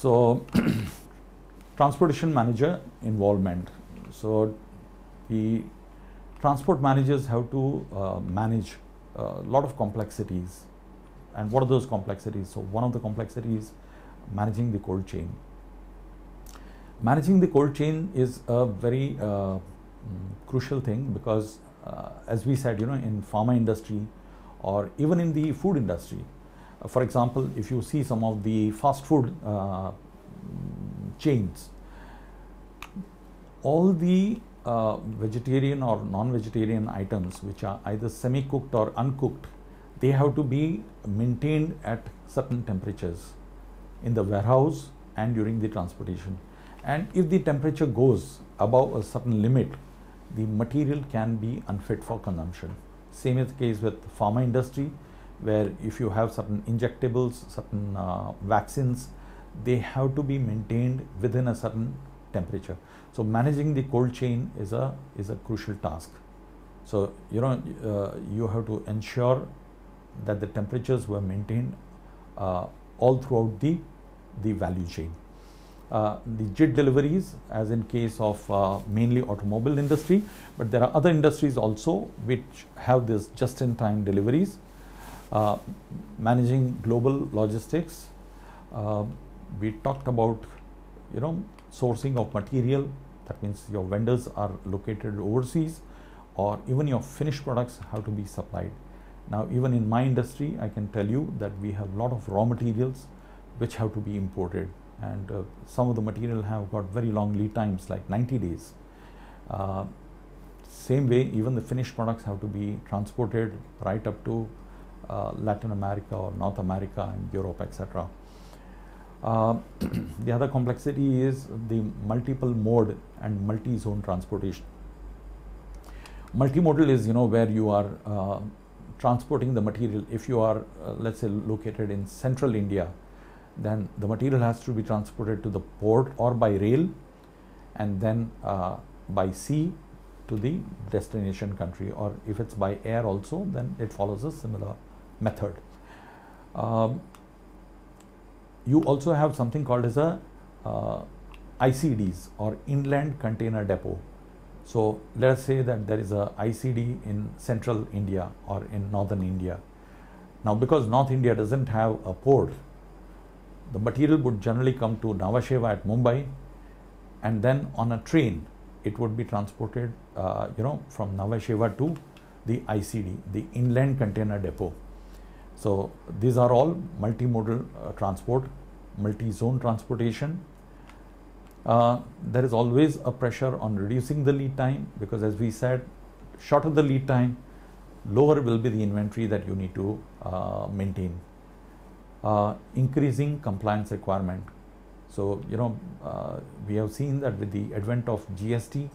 So transportation manager involvement. So the transport managers have to manage a lot of complexities. And what are those complexities? So one of the complexities, managing the cold chain. Managing the cold chain is a very crucial thing, because as we said, in pharma industry or even in the food industry, for example, if you see some of the fast food chains, all the vegetarian or non-vegetarian items which are either semi-cooked or uncooked, they have to be maintained at certain temperatures in the warehouse and during the transportation. And if the temperature goes above a certain limit, the material can be unfit for consumption. Same is the case with pharma industry, where if you have certain injectables, certain vaccines, they have to be maintained within a certain temperature. So managing the cold chain is a crucial task. So you have to ensure that the temperatures were maintained all throughout the value chain. The JIT deliveries, as in case of mainly automobile industry, but there are other industries also which have this just-in-time deliveries. Managing global logistics, we talked about sourcing of material. That means your vendors are located overseas, or even your finished products have to be supplied. Now, even in my industry, I can tell you that we have a lot of raw materials which have to be imported, and some of the material have got very long lead times, like 90 days. Same way, even the finished products have to be transported right up to Latin America or North America and Europe, etc. The other complexity is the multiple mode and multi-zone transportation. Multimodal is where you are transporting the material. If you are let's say located in central India, then the material has to be transported to the port or by rail, and then by sea to the destination country, or if it's by air also, then it follows a similar method. You also have something called as a ICDs, or Inland Container Depot. So let us say that there is a ICD in central India or in northern India. Now, because North India doesn't have a port, the material would generally come to Nhava Sheva at Mumbai, and then on a train it would be transported from Nhava Sheva to the ICD, the Inland Container Depot. So these are all multimodal transport, multi-zone transportation. There is always a pressure on reducing the lead time, because as we said, shorter the lead time, lower will be the inventory that you need to maintain. Increasing compliance requirement. So we have seen that with the advent of GST,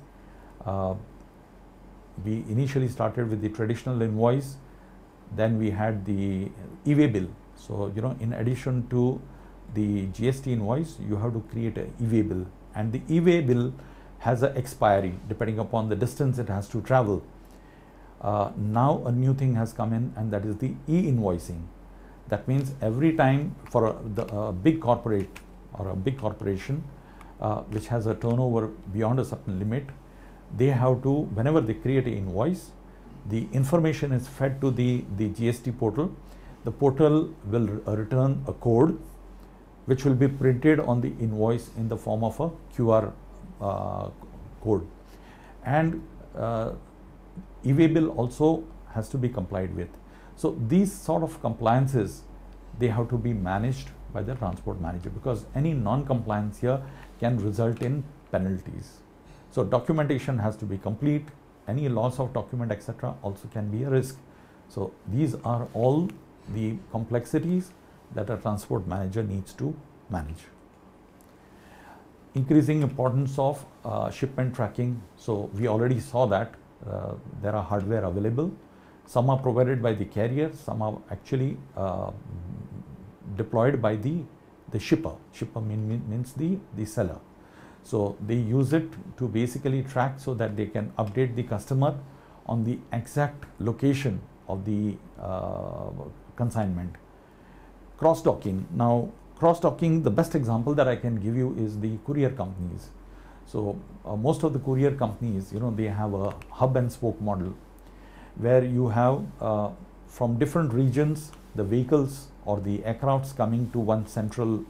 we initially started with the traditional invoice, then we had the e-way bill. So in addition to the GST invoice, you have to create an e-way bill, and the e-way bill has an expiry depending upon the distance it has to travel. Now a new thing has come in, and that is the e-invoicing. That means every time for a big corporate or a big corporation which has a turnover beyond a certain limit, they have to, whenever they create an invoice, the information is fed to the GST portal. The portal will return a code which will be printed on the invoice in the form of a QR code. And e-way bill also has to be complied with. So these sort of compliances, they have to be managed by the transport manager, because any non-compliance here can result in penalties. So documentation has to be complete. Any loss of document, etc., also can be a risk. So these are all the complexities that a transport manager needs to manage. Increasing importance of shipment tracking. So we already saw that there are hardware available. Some are provided by the carrier, some are actually deployed by the shipper. Shipper means the seller. So they use it to basically track so that they can update the customer on the exact location of the consignment. Cross-docking. Now, cross-docking, the best example that I can give you is the courier companies. So most of the courier companies, they have a hub and spoke model, where you have from different regions the vehicles or the aircrafts coming to one central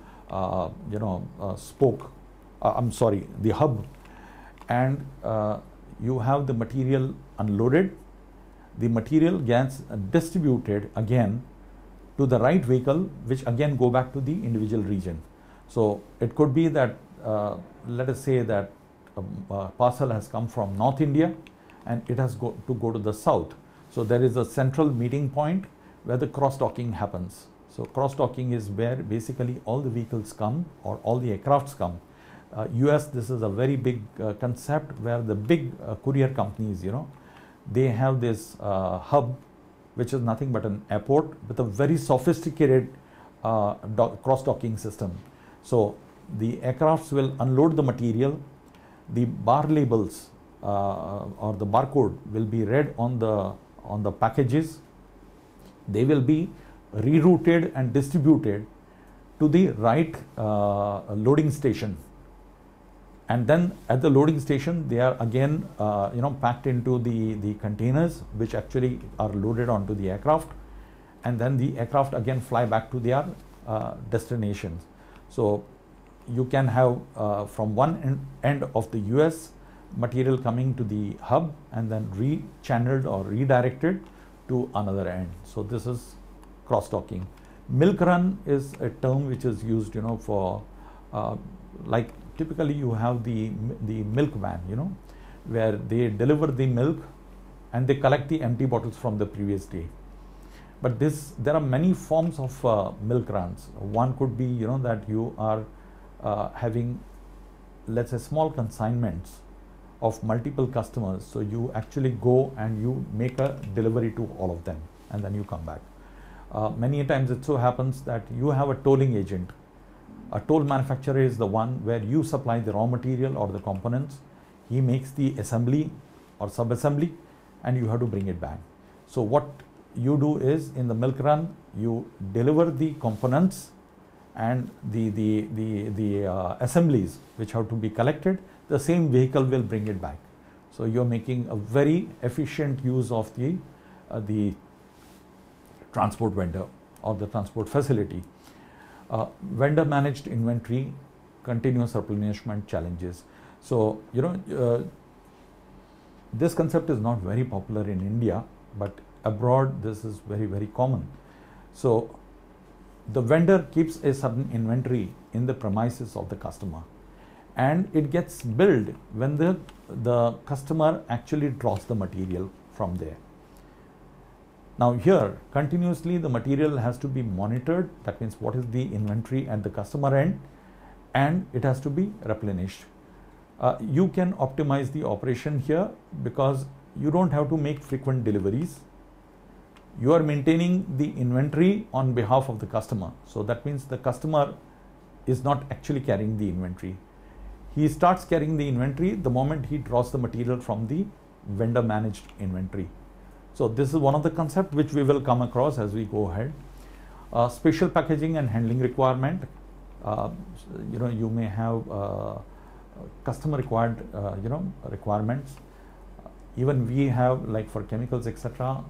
spoke, the hub, and you have the material unloaded, the material gets distributed again to the right vehicle, which again go back to the individual region. So it could be that let us say that a parcel has come from North India and it has to go to the south. So there is a central meeting point where the cross-docking happens. So cross-docking is where basically all the vehicles come or all the aircrafts come. US, this is a very big concept where the big courier companies, they have this hub, which is nothing but an airport with a very sophisticated cross-docking system. So the aircrafts will unload the material, the bar labels or the barcode will be read on the packages. They will be rerouted and distributed to the right loading station, and then at the loading station they are again packed into the containers, which actually are loaded onto the aircraft, and then the aircraft again fly back to their destinations. So you can have from one end of the US material coming to the hub and then re-channeled or redirected to another end. So this is cross-docking. Milk run is a term which is used, for like typically you have the milk van, where they deliver the milk and they collect the empty bottles from the previous day. But there are many forms of milk runs. One could be, that you are having, let's say, small consignments of multiple customers. So you actually go and you make a delivery to all of them and then you come back. Many times it so happens that you have a tolling agent. A toll manufacturer is the one where you supply the raw material or the components. He makes the assembly or sub-assembly and you have to bring it back. So what you do is, in the milk run, you deliver the components and the assemblies which have to be collected. The same vehicle will bring it back. So you're making a very efficient use of the transport vendor or the transport facility. Vendor managed inventory, continuous replenishment challenges. So this concept is not very popular in India, but abroad this is very, very common. So the vendor keeps a certain inventory in the premises of the customer, and it gets billed when the customer actually draws the material from there. Now here, continuously the material has to be monitored. That means what is the inventory at the customer end, and it has to be replenished. You can optimize the operation here because you don't have to make frequent deliveries. You are maintaining the inventory on behalf of the customer. So that means the customer is not actually carrying the inventory. He starts carrying the inventory the moment he draws the material from the vendor managed inventory. So this is one of the concepts which we will come across as we go ahead. Special packaging and handling requirement. You may have customer required requirements. Even we have, like for chemicals, etc.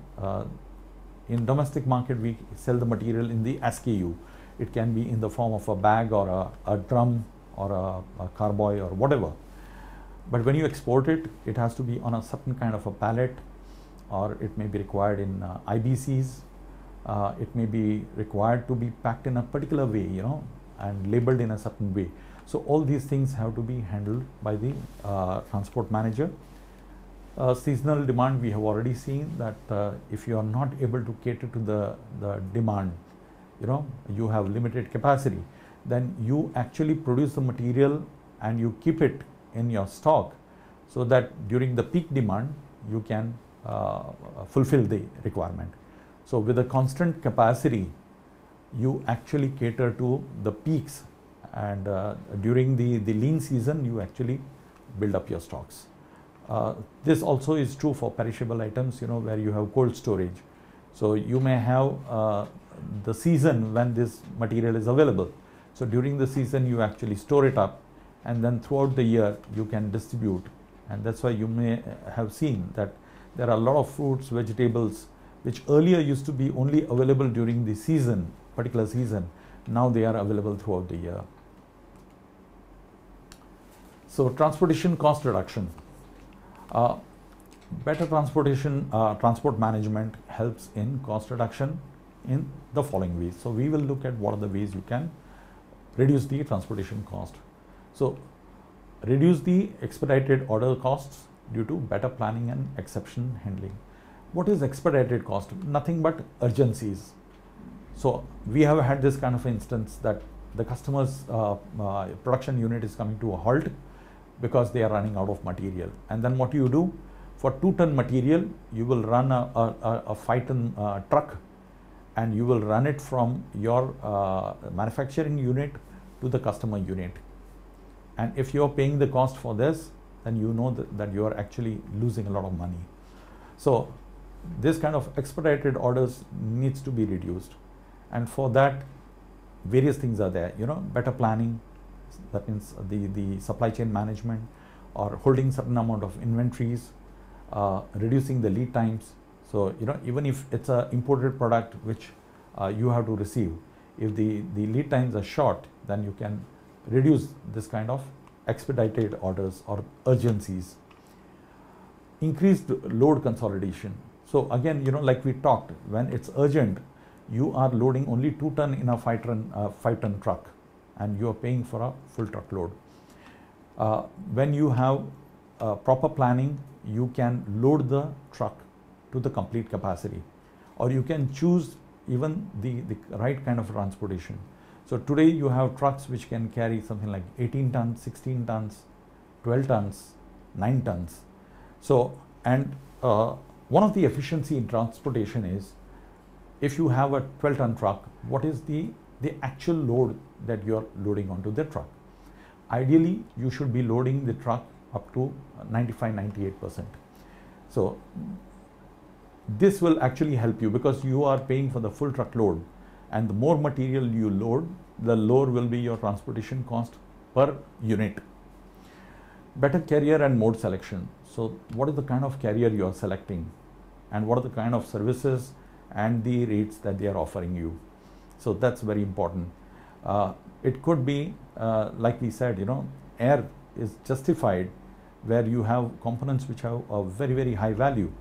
In domestic market, we sell the material in the SKU. It can be in the form of a bag or a drum or a carboy or whatever. But when you export it, it has to be on a certain kind of a pallet, or it may be required in IBCs. It may be required to be packed in a particular way, and labeled in a certain way. So all these things have to be handled by the transport manager. Seasonal demand, we have already seen that if you are not able to cater to the demand, you have limited capacity, then you actually produce the material and you keep it in your stock so that during the peak demand you can fulfill the requirement. So with a constant capacity, you actually cater to the peaks, and during the lean season you actually build up your stocks. This also is true for perishable items, where you have cold storage. So you may have the season when this material is available. So during the season you actually store it up, and then throughout the year you can distribute. And that's why you may have seen that there are a lot of fruits, vegetables, which earlier used to be only available during the season, particular season. Now they are available throughout the year. So transportation cost reduction. Better transport management helps in cost reduction in the following ways. So we will look at what are the ways you can reduce the transportation cost. So reduce the expedited order costs due to better planning and exception handling. What is expedited cost? Nothing but urgencies. So we have had this kind of instance that the customer's production unit is coming to a halt because they are running out of material. And then what you do? For 2-ton material, you will run a 5-ton truck, and you will run it from your manufacturing unit to the customer unit. And if you are paying the cost for this, then you know that you are actually losing a lot of money. So this kind of expedited orders needs to be reduced. And for that, various things are there, better planning, that means the supply chain management, or holding certain amount of inventories, reducing the lead times. So, even if it's an imported product which you have to receive, if the lead times are short, then you can reduce this kind of expedited orders or urgencies. Increased load consolidation. So again, like we talked, when it's urgent, you are loading only 2-ton in a 5-ton truck, and you are paying for a full truckload. When you have proper planning, you can load the truck to the complete capacity, or you can choose even the right kind of transportation. So today you have trucks which can carry something like 18 tons, 16 tons, 12 tons, 9 tons. So, and one of the efficiency in transportation is, if you have a 12-ton truck, what is the actual load that you are loading onto the truck? Ideally, you should be loading the truck up to 95-98%. So this will actually help you, because you are paying for the full truckload, and the more material you load, the lower will be your transportation cost per unit. Better carrier and mode selection. So what is the kind of carrier you are selecting, and what are the kind of services and the rates that they are offering you? So that's very important. It could be, like we said, air is justified where you have components which have a very, very high value.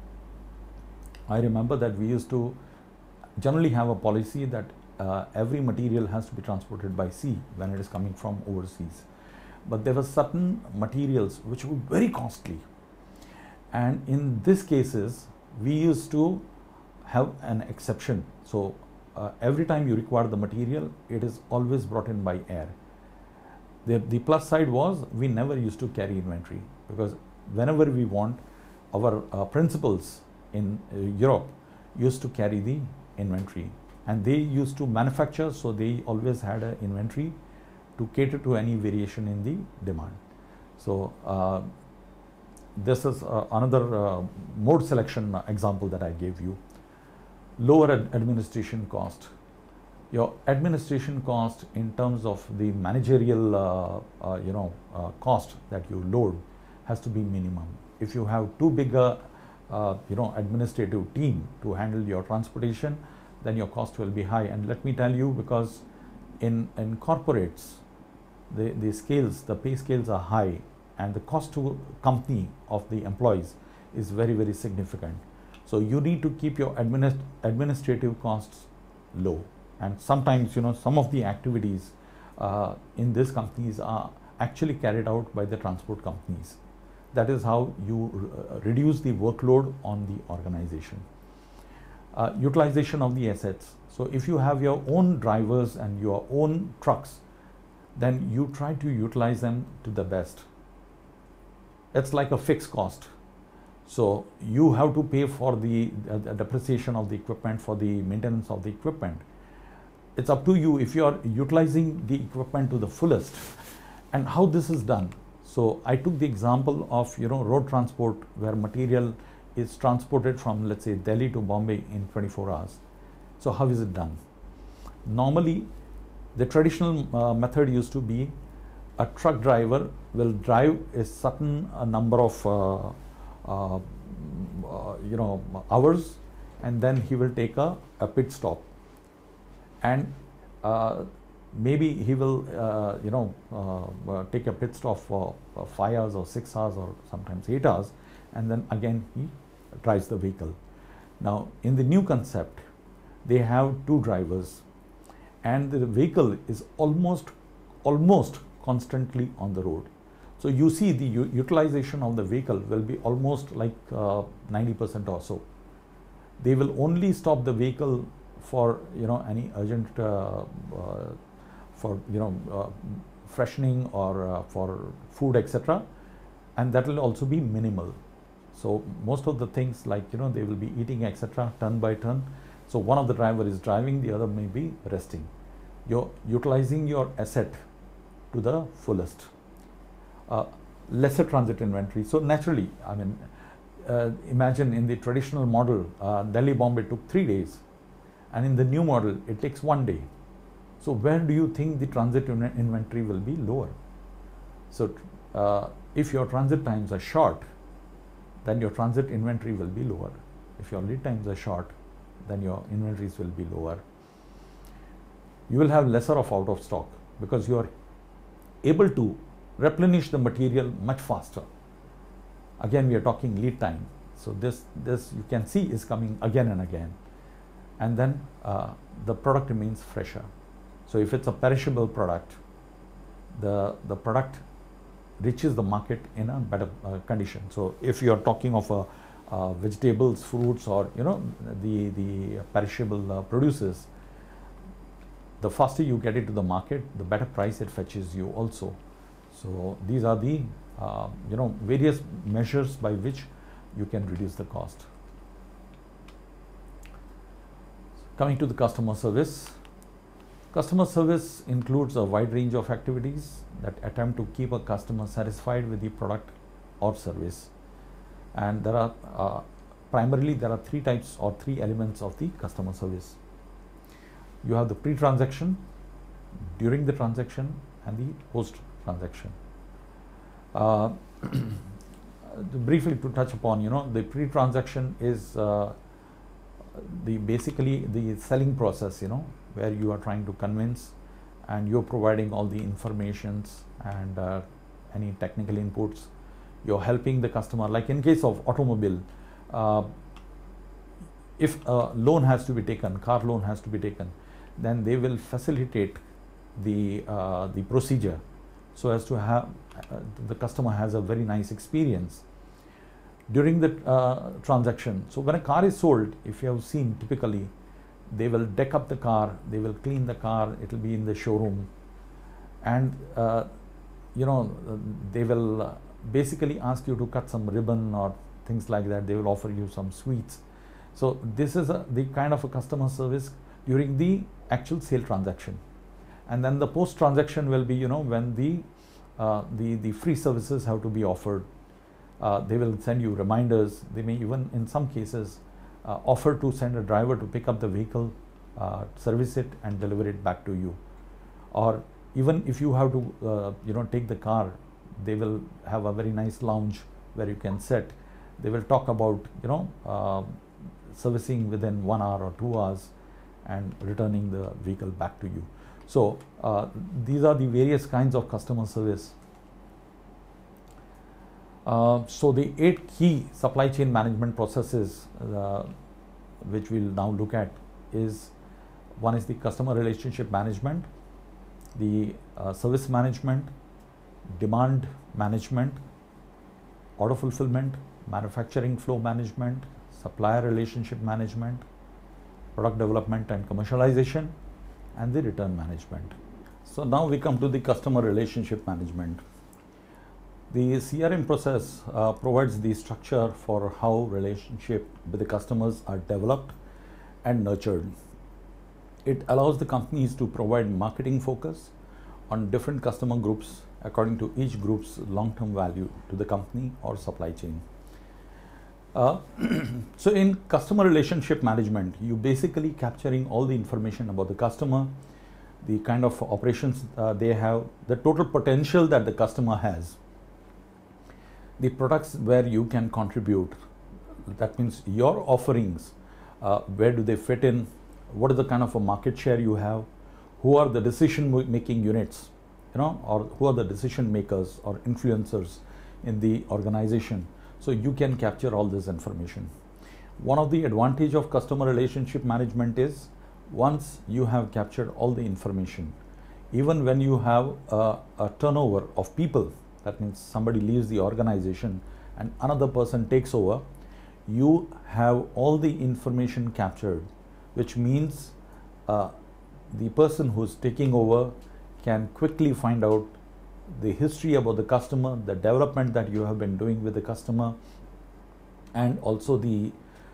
I remember that we used to generally have a policy that every material has to be transported by sea when it is coming from overseas. But there were certain materials which were very costly. And in these cases, we used to have an exception. So every time you require the material, it is always brought in by air. The plus side was we never used to carry inventory, because whenever we want, our principals in Europe used to carry the inventory, and they used to manufacture, so they always had an inventory to cater to any variation in the demand. So this is another mode selection example that I gave you. Lower administration cost. Your administration cost in terms of the managerial cost that you load has to be minimum. If you have too big a administrative team to handle your transportation, then your cost will be high. And let me tell you, because in corporates, the scales, the pay scales are high, and the cost to company of the employees is very, very significant. So you need to keep your administrative costs low. And sometimes, some of the activities in these companies are actually carried out by the transport companies. That is how you reduce the workload on the organization. Utilization of the assets. So if you have your own drivers and your own trucks, then you try to utilize them to the best. It's like a fixed cost. So you have to pay for the depreciation of the equipment, for the maintenance of the equipment. It's up to you if you are utilizing the equipment to the fullest. And how this is done. So I took the example of road transport, where material is transported from, let's say, Delhi to Bombay in 24 hours. So how is it done? Normally, The traditional method used to be a truck driver will drive a certain number of hours, and then he will take a pit stop, and maybe he will take a pit stop for 5 hours or 6 hours or sometimes 8 hours, and then again he drives the vehicle. Now in the new concept, they have 2 drivers, and the vehicle is almost constantly on the road. So you see the utilization of the vehicle will be almost like 90% or so. They will only stop the vehicle for any urgent freshening or for food, etc., and that will also be minimal. So most of the things like they will be eating, etc., turn by turn. So one of the driver is driving, the other may be resting. You're utilizing your asset to the fullest. Lesser transit inventory. So naturally, I mean, imagine in the traditional model, Delhi Bombay took 3 days, and in the new model it takes 1 day. So where do you think the transit inventory will be lower? So if your transit times are short, then your transit inventory will be lower. If your lead times are short, then your inventories will be lower. You will have lesser of out of stock because you are able to replenish the material much faster. Again, we are talking lead time. So this you can see is coming again and again, and then the product remains fresher. So if it's a perishable product, the product reaches the market in a better condition. So if you are talking of vegetables, fruits, or the perishable produces, the faster you get it to the market, the better price it fetches you also. So these are the various measures by which you can reduce the cost. Coming to the customer service. Customer service includes a wide range of activities that attempt to keep a customer satisfied with the product or service. And there are primarily there are 3 types or 3 elements of the customer service. You have the pre-transaction, during the transaction, and the post-transaction. Briefly to touch upon, the pre-transaction is basically the selling process, where you are trying to convince, and you're providing all the informations and any technical inputs. You're helping the customer. Like in case of automobile, if a loan has to be taken, car loan has to be taken, then they will facilitate the procedure so as to have the customer has a very nice experience during the transaction. So when a car is sold, if you have seen, typically they will deck up the car, they will clean the car, it will be in the showroom, and they will basically ask you to cut some ribbon or things like that. They will offer you some sweets. So this is the kind of a customer service during the actual sale transaction. And then the post transaction will be when the free services have to be offered. They will send you reminders. They may even in some cases offer to send a driver to pick up the vehicle, service it, and deliver it back to you. Or even if you have to take the car, they will have a very nice lounge where you can sit. They will talk about servicing within 1 hour or 2 hours and returning the vehicle back to you. So these are the various kinds of customer service. So the 8 key supply chain management processes which we'll now look at is, one is the customer relationship management, the service management, demand management, order fulfillment, manufacturing flow management, supplier relationship management, product development and commercialization, and the return management. So now we come to the customer relationship management. The CRM process provides the structure for how relationship with the customers are developed and nurtured. It allows the companies to provide marketing focus on different customer groups according to each group's long-term value to the company or supply chain. So in customer relationship management, you basically capturing all the information about the customer, the kind of operations they have, the total potential that the customer has, the products where you can contribute, that means your offerings, where do they fit in, what is the kind of a market share you have, who are the decision making units, or who are the decision makers or influencers in the organization. So you can capture all this information. One of the advantage of customer relationship management is, once you have captured all the information, even when you have a turnover of people, that means somebody leaves the organization and another person takes over, you have all the information captured, which means the person who's taking over can quickly find out the history about the customer, the development that you have been doing with the customer, and also the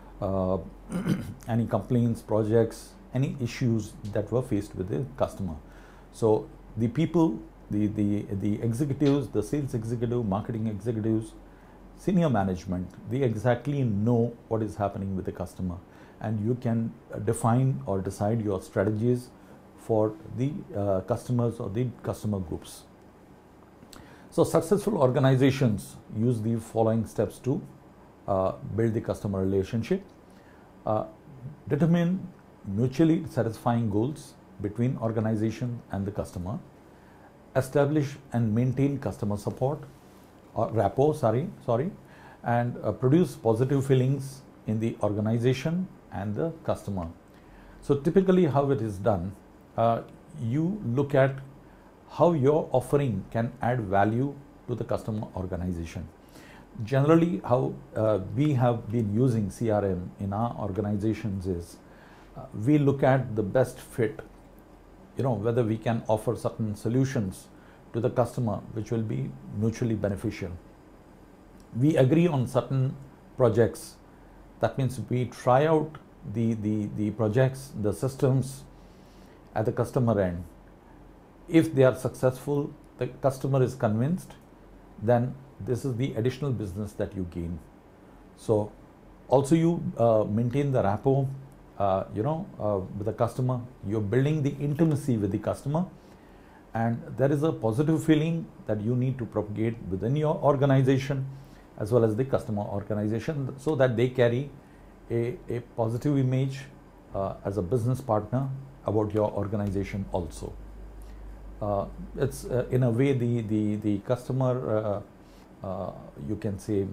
any complaints, projects, any issues that were faced with the customer. So the people, the executives, the sales executive, marketing executives, senior management, they exactly know what is happening with the customer, and you can define or decide your strategies for the customers or the customer groups. So successful organizations use the following steps to build the customer relationship. Determine mutually satisfying goals between organization and the customer. Establish and maintain customer support or rapport, and produce positive feelings in the organization and the customer. So typically how it is done, you look at how your offering can add value to the customer organization. Generally, how we have been using CRM in our organizations is, we look at the best fit, whether we can offer certain solutions to the customer which will be mutually beneficial. We agree on certain projects. That means we try out the projects, the systems at the customer end. If they are successful, the customer is convinced, then this is the additional business that you gain. So also you maintain the rapport with the customer. You're building the intimacy with the customer, and there is a positive feeling that you need to propagate within your organization as well as the customer organization, so that they carry a positive image as a business partner about your organization also. It's in a way the customer you can say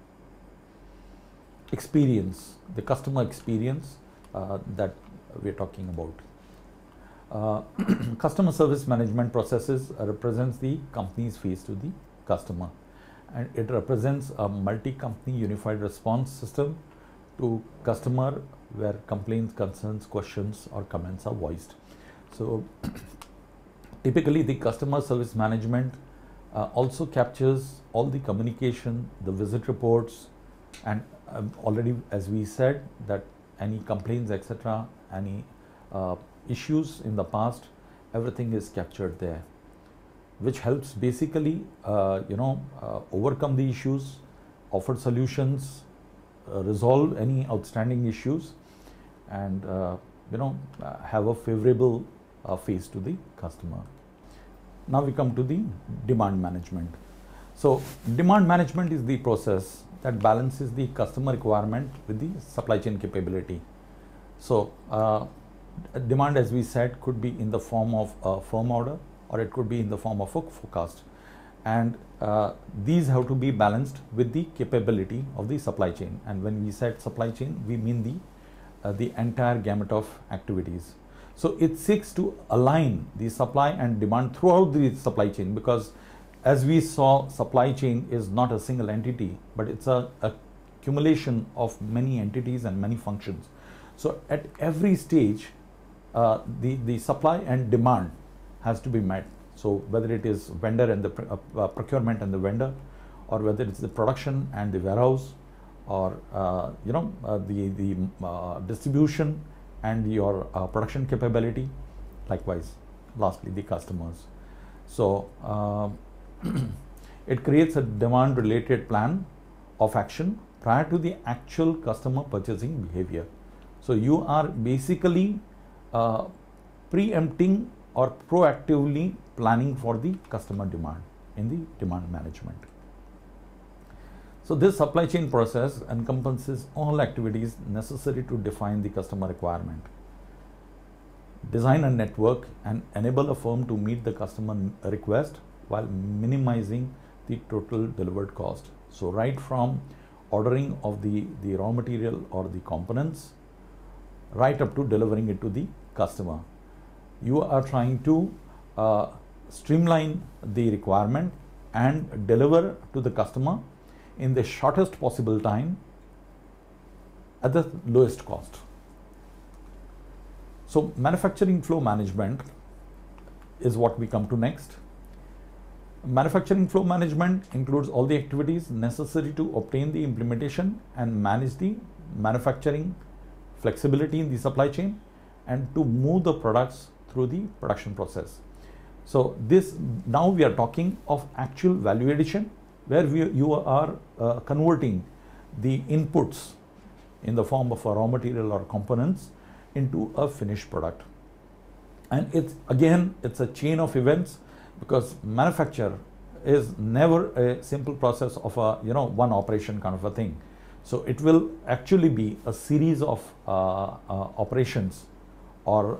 experience, the customer experience that we're talking about. Customer service management processes represents the company's face to the customer, and it represents a multi-company unified response system to customer where complaints, concerns, questions or comments are voiced. So typically the customer service management also captures all the communication, the visit reports, and already, as we said, that any complaints, etc., any issues in the past, everything is captured there, which helps basically overcome the issues, offer solutions, resolve any outstanding issues, and have a favorable face to the customer. Now we come to the demand management. So demand management is the process that balances the customer requirement with the supply chain capability. So demand, as we said, could be in the form of a firm order, or it could be in the form of a forecast, and these have to be balanced with the capability of the supply chain. And when we said supply chain, we mean the entire gamut of activities. So it seeks to align the supply and demand throughout the supply chain, because as we saw, supply chain is not a single entity, but it's a accumulation of many entities and many functions. So at every stage, the supply and demand has to be met. So whether it is vendor and the procurement and the vendor, or whether it's the production and the warehouse, or the distribution and your production capability, likewise, lastly, the customers. So it creates a demand related plan of action prior to the actual customer purchasing behavior. So you are basically preempting or proactively planning for the customer demand in the demand management. So this supply chain process encompasses all activities necessary to define the customer requirement, design a network and enable a firm to meet the customer request while minimizing the total delivered cost. So right from ordering of the raw material or the components, right up to delivering it to the customer, you are trying to streamline the requirement and deliver to the customer in the shortest possible time at the lowest cost. So manufacturing flow management is what we come to next. Manufacturing flow management includes all the activities necessary to obtain the implementation and manage the manufacturing flexibility in the supply chain and to move the products through the production process. So this, now we are talking of actual value addition, where you are converting the inputs in the form of a raw material or components into a finished product. And it's a chain of events, because manufacture is never a simple process of a one operation kind of a thing. So it will actually be a series of operations or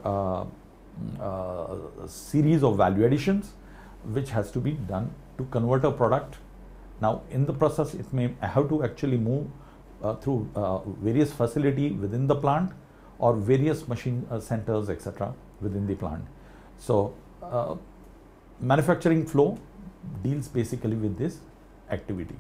a series of value additions which has to be done to convert a product. Now in the process it may have to actually move through various facility within the plant or various machine centers, etc. within the plant. So manufacturing flow deals basically with this activity.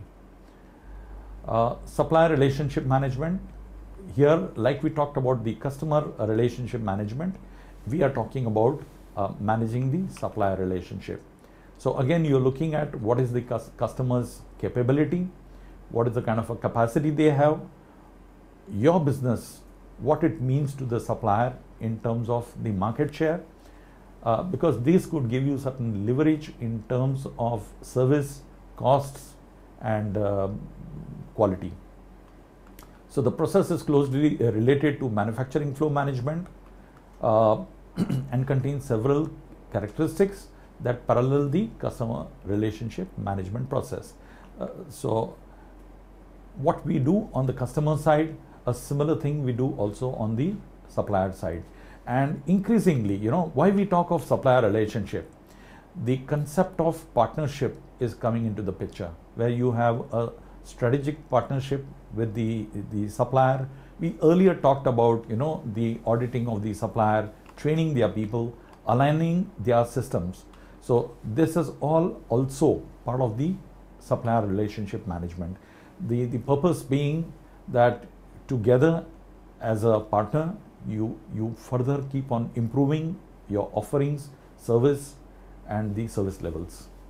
Supplier relationship management. Here, like we talked about the customer relationship management, we are talking about managing the supplier relationship. So again, you're looking at what is the customer's capability, what is the kind of a capacity they have, your business, what it means to the supplier in terms of the market share, because this could give you certain leverage in terms of service, costs and quality. So the process is closely related to manufacturing flow management and contains several characteristics that parallel the customer relationship management process. So what we do on the customer side, a similar thing we do also on the supplier side. And increasingly, why we talk of supplier relationship, the concept of partnership is coming into the picture, where you have a strategic partnership with the supplier. We earlier talked about the auditing of the supplier, training their people, aligning their systems. So this is all also part of the supplier relationship management. The purpose being that together as a partner, you further keep on improving your offerings, service and the service levels.